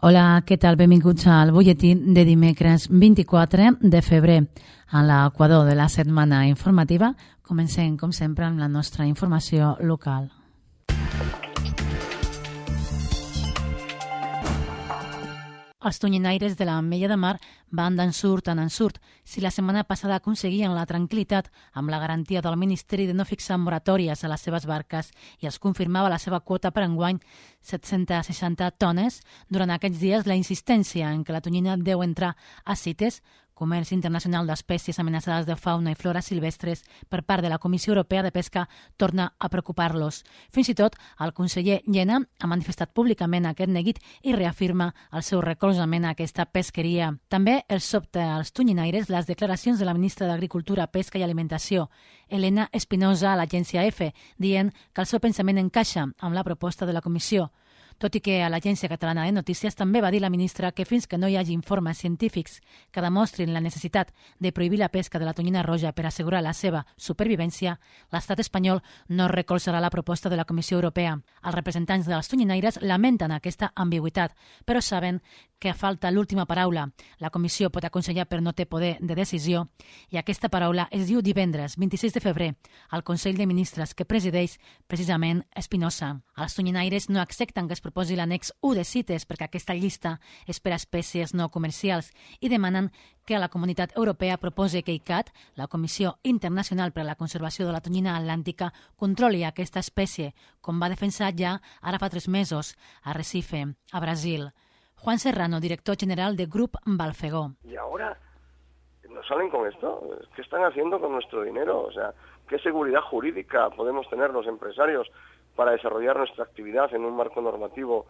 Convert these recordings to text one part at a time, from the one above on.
Hola, què tal? Benvinguts al butlletí de dimecres 24 de febrer. A l'equador de la setmana informativa, comencem, com sempre, amb la nostra informació local. Els tonyinaires de l'Ametlla de Mar van d'ensurt en ensurt. Si la setmana passada aconseguien la tranquil·litat amb la garantia del Ministeri de no fixar moratòries a les seves barques i es confirmava la seva quota per enguany, 760 tones, durant aquests dies la insistència en que la tonyina deu entrar a CITES, Comerç Internacional d'Espècies Amenaçades de Fauna i Flora Silvestres, per part de la Comissió Europea de Pesca, torna a preocupar-los. Fins i tot, el conseller Llena ha manifestat públicament aquest neguit i reafirma el seu recolzament a aquesta pesqueria. També els sobta als tonyinaires les declaracions de la ministra d'Agricultura, Pesca i Alimentació, Elena Espinosa, a l'agència EFE, dient que el seu pensament encaixa amb la proposta de la Comissió. Tot i que a l'Agència Catalana de Notícies també va dir la ministra que fins que no hi hagi informes científics que demostrin la necessitat de prohibir la pesca de la tonyina roja per assegurar la seva supervivència, l'estat espanyol no recolzarà la proposta de la Comissió Europea. Els representants dels tonyinaires lamenten aquesta ambigüitat, però saben que falta l'última paraula. La Comissió pot aconsellar però no té poder de decisió i aquesta paraula es diu divendres 26 de febrer al Consell de Ministres que presideix precisament Espinosa. Els tonyinaires no accepten que es proposi l'annex 1 de CITES perquè aquesta llista és per a espècies no comercials i demanen que la Comunitat Europea proposi que ICCAT, la Comissió Internacional per a la Conservació de la Tonyina Atlàntica, controli aquesta espècie, com va defensar ja ara fa 3 mesos a Recife, a Brasil. Juan Serrano, director general de Grup Balfegó. Y ahora nos salen con esto. ¿Qué están haciendo con nuestro dinero? O sea, ¿qué seguridad jurídica podemos tener los empresarios para desarrollar nuestra actividad en un marco normativo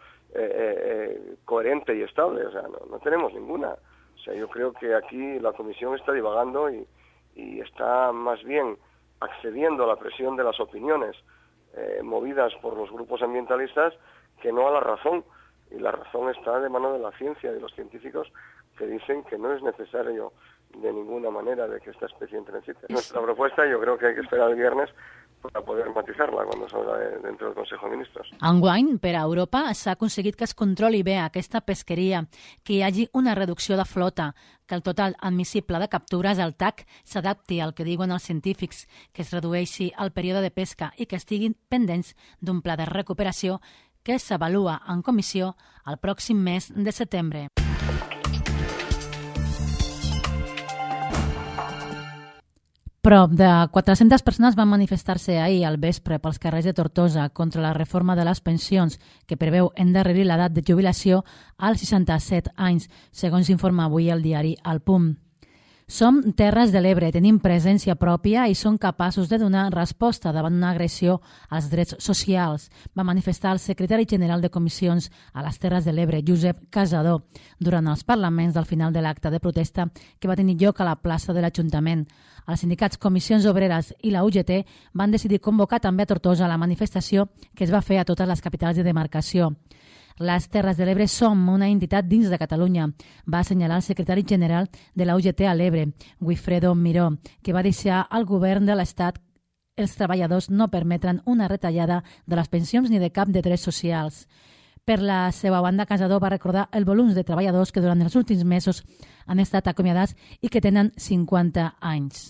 coherente y estable? O sea, no tenemos ninguna. O sea, yo creo que aquí la Comisión está divagando y está más bien accediendo a la presión de las opiniones movidas por los grupos ambientalistas que no a la razón. Y la razón está de mano de la ciencia, de los científicos que dicen que no es necesario de ninguna manera de que esta especie entre en CITES. Nuestra propuesta yo creo que hay que esperar el viernes para poder matizar-la quan salga dentro del Consejo de Ministros. Enguany, per a Europa, s'ha aconseguit que es controli bé aquesta pesqueria, que hi hagi una reducció de flota, que el total admissible de captures, el TAC, s'adapti al que diuen els científics, que es redueixi el període de pesca i que estiguin pendents d'un pla de recuperació que s'avalua en comissió el pròxim mes de setembre. Prop de 400 persones van manifestar-se ahir al vespre pels carrers de Tortosa contra la reforma de les pensions que preveu endarrerir l'edat de jubilació als 67 anys, segons informa avui el diari El Punt. Som Terres de l'Ebre, tenim presència pròpia i som capaços de donar resposta davant una agressió als drets socials, va manifestar el secretari general de Comissions a les Terres de l'Ebre, Josep Casador, durant els parlaments del final de l'acte de protesta que va tenir lloc a la plaça de l'Ajuntament. Els sindicats Comissions Obreres i la UGT van decidir convocar també a Tortosa la manifestació que es va fer a totes les capitals de demarcació. Les Terres de l'Ebre som una entitat dins de Catalunya, va assenyalar el secretari general de la UGT a l'Ebre, Guifredo Miró, que va deixar al govern de l'Estat els treballadors no permetran una retallada de les pensions ni de cap de drets socials. Per la seva banda, Casador va recordar el volum de treballadors que durant els últims mesos han estat acomiadats i que tenen 50 anys.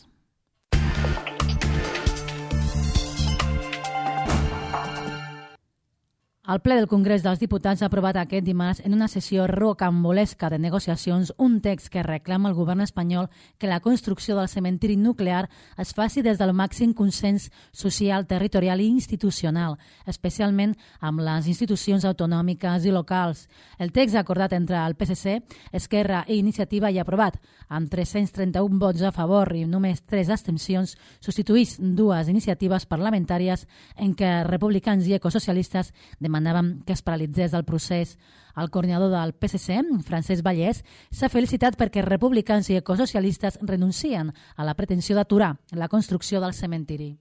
El ple del Congrés dels Diputats ha aprovat aquest dimarts en una sessió rocambolesca de negociacions un text que reclama al govern espanyol que la construcció del cementiri nuclear es faci des del màxim consens social, territorial i institucional, especialment amb les institucions autonòmiques i locals. El text acordat entre el PSC, Esquerra i Iniciativa i aprovat amb 331 vots a favor i només 3 abstencions, substituís 2 iniciatives parlamentàries en què republicans i ecosocialistes demanaven que es paralitzés el procés. El coordinador del PSC, Francesc Vallès, s'ha felicitat perquè republicans i ecosocialistes renuncien a la pretensió d'aturar la construcció del cementiri.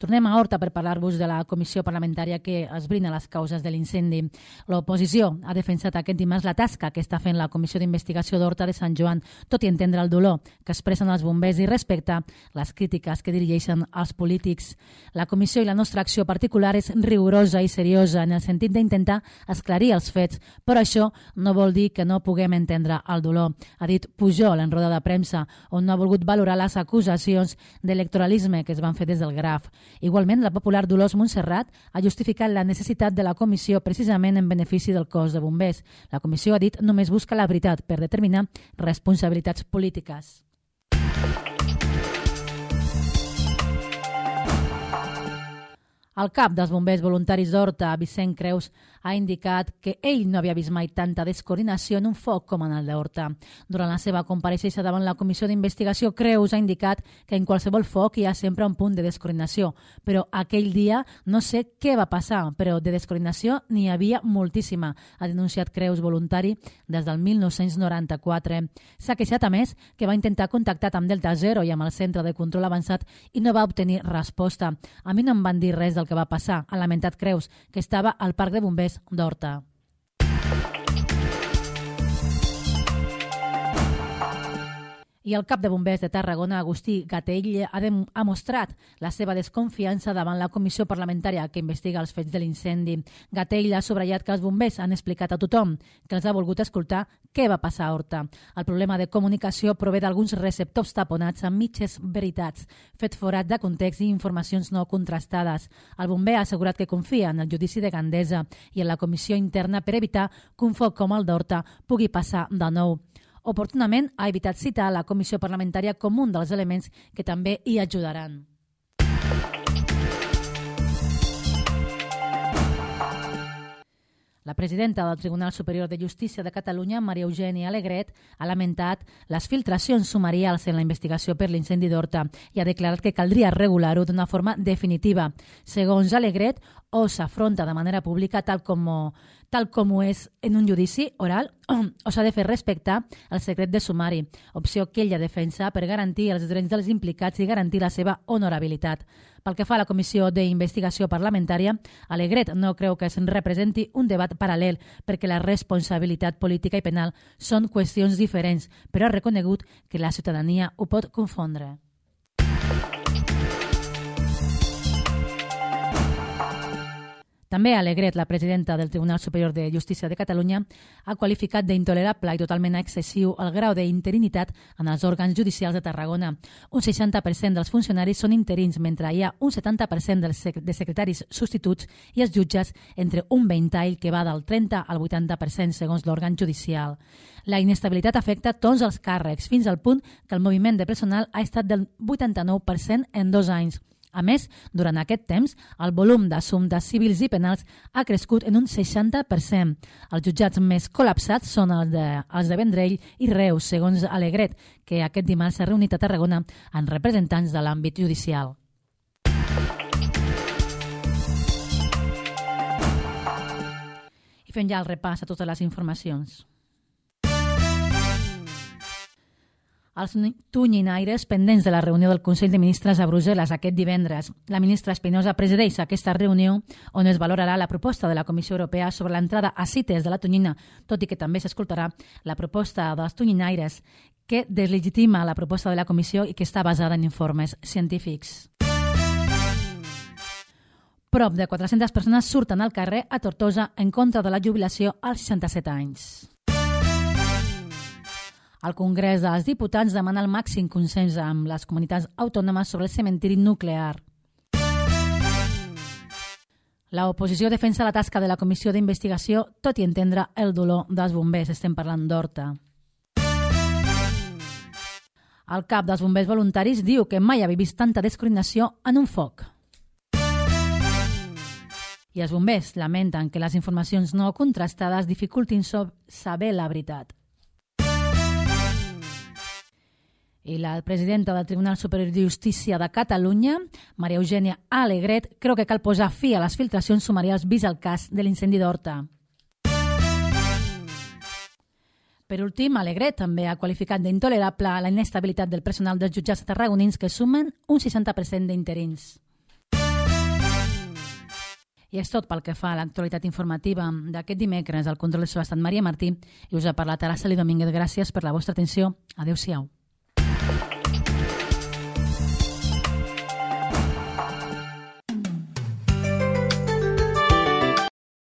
Tornem a Horta per parlar-vos de la comissió parlamentària que esbrina les causes de l'incendi. L'oposició ha defensat aquest dimarts la tasca que està fent la Comissió d'Investigació d'Horta de Sant Joan, tot i entendre el dolor que expressen els bombers i respecte les crítiques que dirigeixen als polítics. La comissió i la nostra acció particular és rigorosa i seriosa en el sentit d'intentar esclarir els fets, però això no vol dir que no puguem entendre el dolor, ha dit Pujol en roda de premsa, on no ha volgut valorar les acusacions d'electoralisme que es van fer des del Graf. Igualment, la popular Dolors Montserrat ha justificat la necessitat de la comissió precisament en benefici del cos de bombers. La comissió, ha dit, només busca la veritat per determinar responsabilitats polítiques. El cap dels bombers voluntaris d'Horta, Vicent Creus, ha indicat que ell no havia vist mai tanta descoordinació en un foc com en el d'Horta. Durant la seva compareixença davant la Comissió d'Investigació, Creus ha indicat que en qualsevol foc hi ha sempre un punt de descoordinació, però aquell dia no sé què va passar, però de descoordinació n'hi havia moltíssima, ha denunciat Creus, voluntari des del 1994. S'ha queixat, a més, que va intentar contactar amb Delta Zero i amb el Centre de Control Avançat i no va obtenir resposta. A mi no em van dir res del que va passar, ha lamentat Creus, que estava al Parc de Bombers d'Horta. I el cap de bombers de Tarragona, Agustí Gatell, ha mostrat la seva desconfiança davant la comissió parlamentària que investiga els fets de l'incendi. Gatell ha subratllat que els bombers han explicat a tothom que els ha volgut escoltar què va passar a Horta. El problema de comunicació prové d'alguns receptors taponats amb mitges veritats, fet forat de context i informacions no contrastades. El bomber ha assegurat que confia en el judici de Gandesa i en la comissió interna per evitar que un foc com el d'Horta pugui passar de nou. Oportunament ha evitat citar la comissió parlamentària com un dels elements que també hi ajudaran. La presidenta del Tribunal Superior de Justícia de Catalunya, Maria Eugènia Alegret, ha lamentat les filtracions sumarials en la investigació per l'incendi d'Horta i ha declarat que caldria regular-ho d'una forma definitiva. Segons Alegret, o s'afronta de manera pública tal com ho és en un judici oral o s'ha de fer respectar el secret de sumari, opció que ella defensa per garantir els drets dels implicats i garantir la seva honorabilitat. Pel que fa a la Comissió d'Investigació Parlamentària, Alegret no creu que es representi un debat paral·lel perquè la responsabilitat política i penal són qüestions diferents, però ha reconegut que la ciutadania ho pot confondre. També Alegret, la presidenta del Tribunal Superior de Justícia de Catalunya, ha qualificat d'intolerable i totalment excessiu el grau d'interinitat en els òrgans judicials de Tarragona. Un 60% dels funcionaris són interins, mentre hi ha un 70% de secretaris substituts i els jutges entre un ventall que va del 30 al 80% segons l'òrgan judicial. La inestabilitat afecta tots els càrrecs, fins al punt que el moviment de personal ha estat del 89% en 2 anys. A més, durant aquest temps, el volum d'assumptes civils i penals ha crescut en un 60%. Els jutjats més col·lapsats són els de Vendrell i Reus, segons Alegret, que aquest dimarts s'ha reunit a Tarragona amb representants de l'àmbit judicial. I fem ja el repàs a totes les informacions. Els tonyinaires pendents de la reunió del Consell de Ministres a Brussel·les aquest divendres. La ministra Espinosa presideix aquesta reunió on es valorarà la proposta de la Comissió Europea sobre l'entrada a CITES de la tonyina, tot i que també s'escoltarà la proposta dels tonyinaires que deslegitima la proposta de la Comissió i que està basada en informes científics. Prop de 400 persones surten al carrer a Tortosa en contra de la jubilació als 67 anys. El Congrés dels Diputats demana el màxim consens amb les comunitats autònomes sobre el cementiri nuclear. L'oposició defensa la tasca de la Comissió d'Investigació, tot i entendre el dolor dels bombers. Estem parlant d'Horta. El cap dels bombers voluntaris diu que mai havia vist tanta descoordinació en un foc. I els bombers lamenten que les informacions no contrastades dificultin saber la veritat. I la presidenta del Tribunal Superior de Justícia de Catalunya, Maria Eugènia Alegret, creu que cal posar fi a les filtracions sumarials vist el cas de l'incendi d'Horta. Per últim, Alegret també ha qualificat d'intolerable la inestabilitat del personal dels jutjats tarragonins que sumen un 60% d'interins. I és tot pel que fa a l'actualitat informativa d'aquest dimecres. Al control de so ha estat Maria Martí i us ha parlat Araceli Domínguez. Gràcies per la vostra atenció. Adéu-siau.